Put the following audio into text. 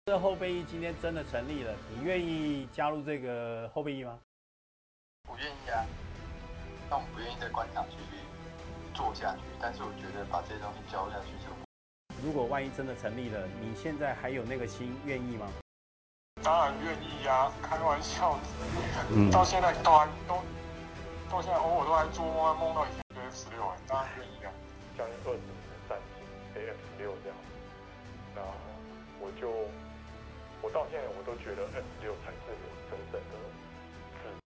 这后备役今天真的成立了，你愿意加入这个后备役吗？ 我愿意啊，但我不愿意在官场继续做下去。但是我觉得把这些东西教下去是如果万一真的成立了，你现在还有那个心，愿意吗？ 当然愿意啊，开玩笑，到现在到现在偶尔都还做梦，梦到以前的 F16，当然愿意啊。 将近20年战绩飞 F16这样，那我到现在我都觉得 F16才是真正的